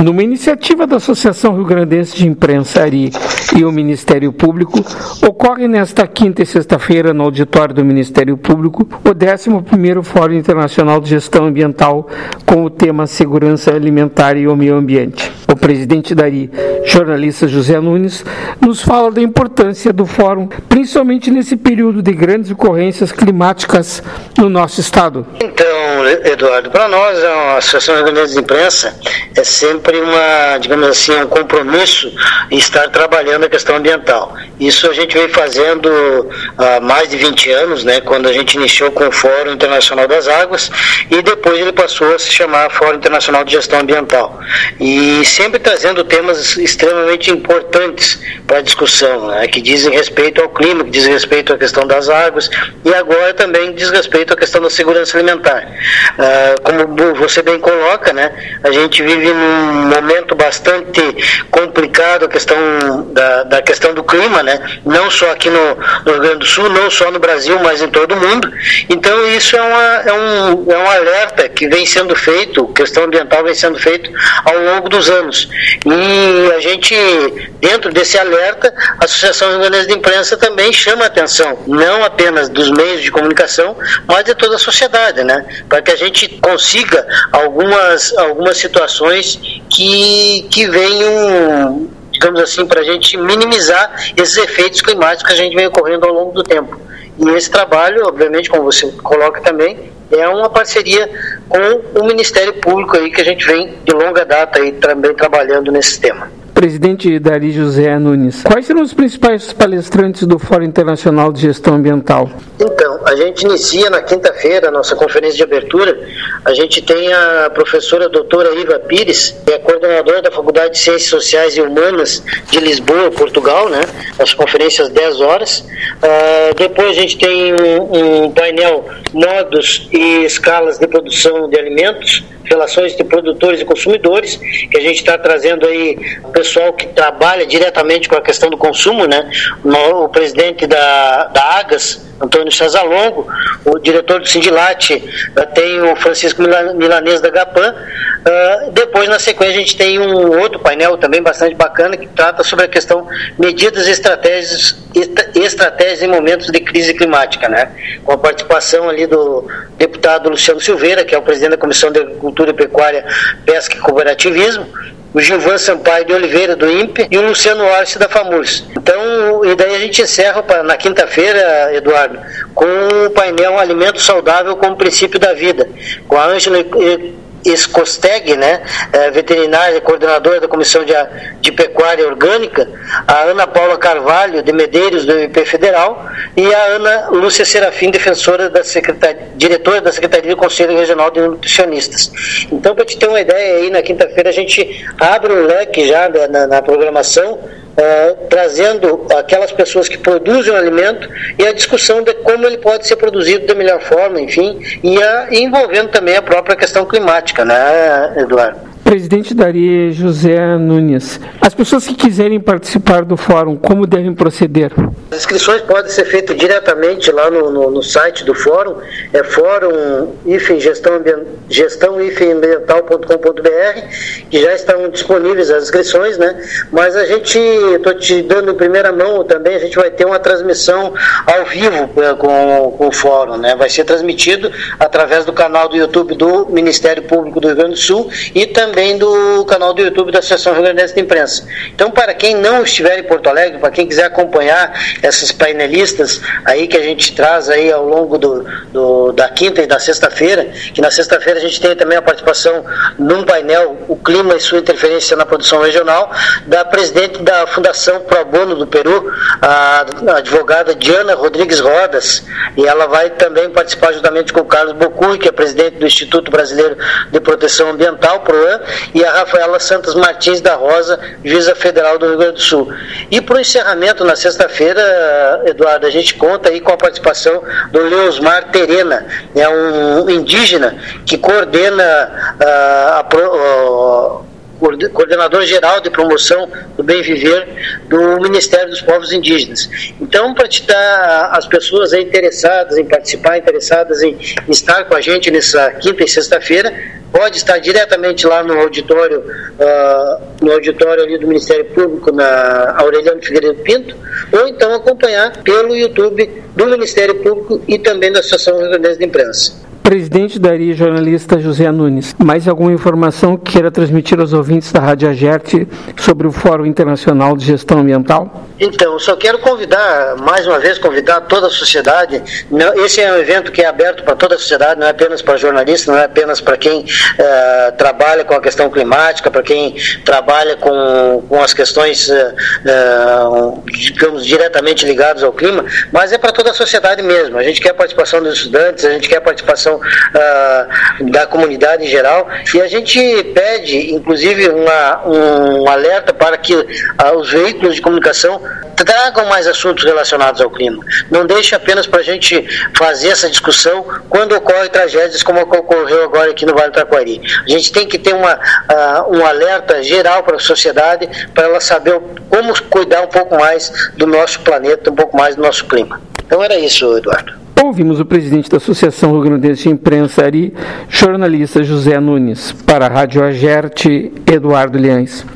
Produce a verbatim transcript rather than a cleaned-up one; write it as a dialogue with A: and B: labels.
A: Numa iniciativa da Associação Rio Grandense de Imprensa, ARI, e o Ministério Público, ocorre nesta quinta e sexta-feira, no auditório do Ministério Público, o décimo primeiro Fórum Internacional de Gestão Ambiental com o tema Segurança Alimentar e o Meio Ambiente. O presidente da ARI, jornalista José Nunes, nos fala da importância do fórum, principalmente nesse período de grandes ocorrências climáticas no nosso estado.
B: Então, Eduardo, para nós, a Associação Rio Grandense de Imprensa é sempre uma, digamos assim, um compromisso em estar trabalhando a questão ambiental. Isso a gente vem fazendo há mais de vinte anos, né, quando a gente iniciou com o Fórum Internacional das Águas e depois ele passou a se chamar Fórum Internacional de Gestão Ambiental. E sempre trazendo temas extremamente importantes para a discussão, né, que dizem respeito ao clima, que dizem respeito à questão das águas e agora também diz respeito à questão da segurança alimentar. Ah, como você bem coloca, né, a gente vive num momento bastante complicado a questão da, da questão do clima, né, não só aqui no, no Rio Grande do Sul, não só no Brasil, mas em todo o mundo. Então isso é, uma, é, um, é um alerta que vem sendo feito, questão ambiental vem sendo feito ao longo dos anos. E a gente, dentro desse alerta, a Associação Rio Grandense de Imprensa também chama a atenção, não apenas dos meios de comunicação, mas de toda a sociedade, né, para que a gente consiga algumas, algumas situações que, que venham, digamos assim, para a gente minimizar esses efeitos climáticos que a gente vem ocorrendo ao longo do tempo. E esse trabalho, obviamente, como você coloca também, é uma parceria com o Ministério Público aí que a gente vem de longa data aí também trabalhando nesse tema.
A: Presidente da ARI, José Nunes, quais serão os principais palestrantes do Fórum Internacional de Gestão Ambiental?
B: Então, a gente inicia na quinta-feira a nossa conferência de abertura. A gente tem a professora doutora Iva Pires, que é coordenadora da Faculdade de Ciências Sociais e Humanas de Lisboa, Portugal, né? As conferências às dez horas. Uh, depois a gente tem um, um painel Modos e Escalas de Produção de Alimentos, Relações entre Produtores e Consumidores, que a gente está trazendo aí o pessoal que trabalha diretamente com a questão do consumo, né? O, o presidente da, da Agas, Antônio Chazalongo, o diretor do Sindilate, tem o Francisco Milanês da Gapan. Uh, depois, na sequência, a gente tem um outro painel também bastante bacana que trata sobre a questão medidas e estratégias, estratégias em momentos de crise climática, né? Com a participação ali do deputado Luciano Silveira, que é o presidente da Comissão de Agricultura e Pecuária, Pesca e Cooperativismo, o Gilvan Sampaio de Oliveira, do I N P E, e o Luciano Orsi, da FAMURS. Então, e daí a gente encerra na quinta-feira, Eduardo, com o painel Alimento Saudável como Princípio da Vida, com a Ângela Escosteg, né, veterinária e coordenadora da Comissão de, de Pecuária Orgânica, a Ana Paula Carvalho, de Medeiros, do M P Federal, e a Ana Lúcia Serafim, defensora da secretaria, diretora da Secretaria do Conselho Regional de Nutricionistas. Então, para te ter uma ideia, aí na quinta-feira a gente abre um leque já na, na programação, Uh, trazendo aquelas pessoas que produzem o alimento e a discussão de como ele pode ser produzido da melhor forma, enfim, e, a, e envolvendo também a própria questão climática, né, Eduardo?
A: Presidente da ARI, José Nunes, as pessoas que quiserem participar do fórum, como devem proceder?
B: As inscrições podem ser feitas diretamente lá no, no, no site do fórum, é fórum gestão ambiental ponto com ponto b r, que já estão disponíveis as inscrições, né? Mas a gente, estou te dando em primeira mão também, a gente vai ter uma transmissão ao vivo com, com o fórum, né? Vai ser transmitido através do canal do YouTube do Ministério Público do Rio Grande do Sul e também também do canal do YouTube da Associação Rio Grandense de Imprensa. Então, para quem não estiver em Porto Alegre, para quem quiser acompanhar esses painelistas aí que a gente traz aí ao longo do, do, da quinta e da sexta-feira, que na sexta-feira a gente tem também a participação num painel, o clima e sua interferência na produção regional, da presidente da Fundação Pro Bono do Peru, a, a advogada Diana Rodrigues Rodas, e ela vai também participar juntamente com o Carlos Bocui, que é presidente do Instituto Brasileiro de Proteção Ambiental, PROAM, e a Rafaela Santos Martins da Rosa, juíza federal do Rio Grande do Sul. E para o encerramento, na sexta-feira, Eduardo, a gente conta aí com a participação do Leosmar Terena, é um indígena que coordena uh, a, uh, coordenador geral de promoção do bem viver do Ministério dos Povos Indígenas. Então, para te dar as pessoas aí interessadas em participar, interessadas em estar com a gente nessa quinta e sexta-feira, pode estar diretamente lá no auditório, uh, no auditório ali do Ministério Público, na Aureliano Figueiredo Pinto, ou então acompanhar pelo YouTube do Ministério Público e também da Associação Rio Grandense de Imprensa.
A: Presidente da A R I, jornalista José Nunes, mais alguma informação que queira transmitir aos ouvintes da Rádio Agerte sobre o Fórum Internacional de Gestão Ambiental?
B: Então, só quero convidar, mais uma vez, convidar toda a sociedade. Esse é um evento que é aberto para toda a sociedade, não é apenas para jornalistas, não é apenas para quem uh, trabalha com a questão climática, para quem trabalha com, com as questões, uh, digamos, diretamente ligadas ao clima, mas é para toda a sociedade mesmo. A gente quer a participação dos estudantes, a gente quer a participação uh, da comunidade em geral, e a gente pede, inclusive, uma, um alerta para que uh, os veículos de comunicação tragam mais assuntos relacionados ao clima. Não deixe apenas para a gente fazer essa discussão quando ocorrem tragédias como ocorreu agora aqui no Vale do Taquari. A gente tem que ter uma, uh, um alerta geral para a sociedade, para ela saber como cuidar um pouco mais do nosso planeta, um pouco mais do nosso clima. Então era isso, Eduardo.
A: Ouvimos o presidente da Associação Rio Grandense de Imprensa, A R I, jornalista José Nunes. Para a Rádio Agerte, Eduardo Liães.